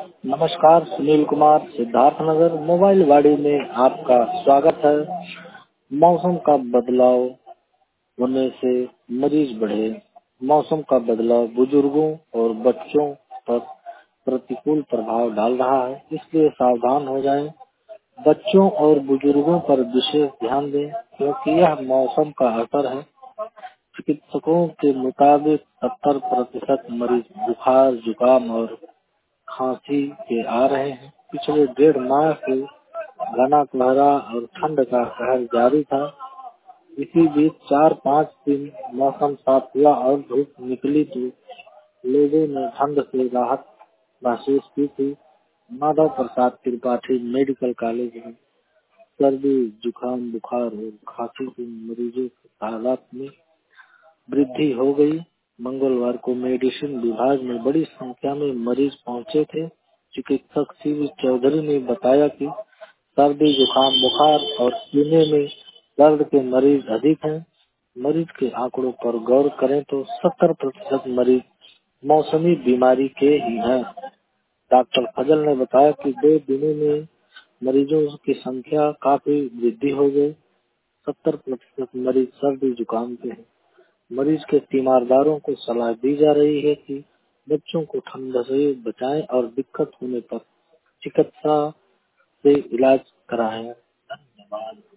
नमस्कार, सुनील कुमार, सिद्धार्थ नगर मोबाइल वाड़ी में आपका स्वागत है। मौसम का बदलाव होने से मरीज बढ़े। मौसम का बदलाव बुजुर्गों और बच्चों पर प्रतिकूल प्रभाव डाल रहा है, इसलिए सावधान हो जाएं। बच्चों और बुजुर्गों पर विशेष ध्यान दें, क्योंकि यह मौसम का असर है। चिकित्सकों के मुताबिक 70% मरीज बुखार, जुकाम और खांसी के आ रहे हैं। पिछले 1.5 माह से घना कोहरा और ठंड का कहर जारी था। इसी बीच 4-5 दिन मौसम साफ हुआ और धूप निकली तो लोगों ने ठंड से राहत महसूस की थी। माधव प्रसाद त्रिपाठी मेडिकल कॉलेज में सर्दी, जुकाम, बुखार और खांसी के मरीजों की हालात में वृद्धि हो गई। मंगलवार को मेडिसिन विभाग में बड़ी संख्या में मरीज पहुंचे थे। चिकित्सक शिव चौधरी ने बताया कि सर्दी, जुकाम, बुखार और सीने में दर्द के मरीज अधिक हैं। मरीज के आंकड़ों पर गौर करें तो 70% मरीज मौसमी बीमारी के ही हैं। डॉक्टर फजल ने बताया कि 2 दिनों में मरीजों की संख्या काफी वृद्धि हो गई। 70% मरीज सर्दी, जुकाम के हैं। मरीज के तीमारदारों को सलाह दी जा रही है कि बच्चों को ठंड से बचाएं और दिक्कत होने पर चिकित्सा से इलाज कराएं। धन्यवाद।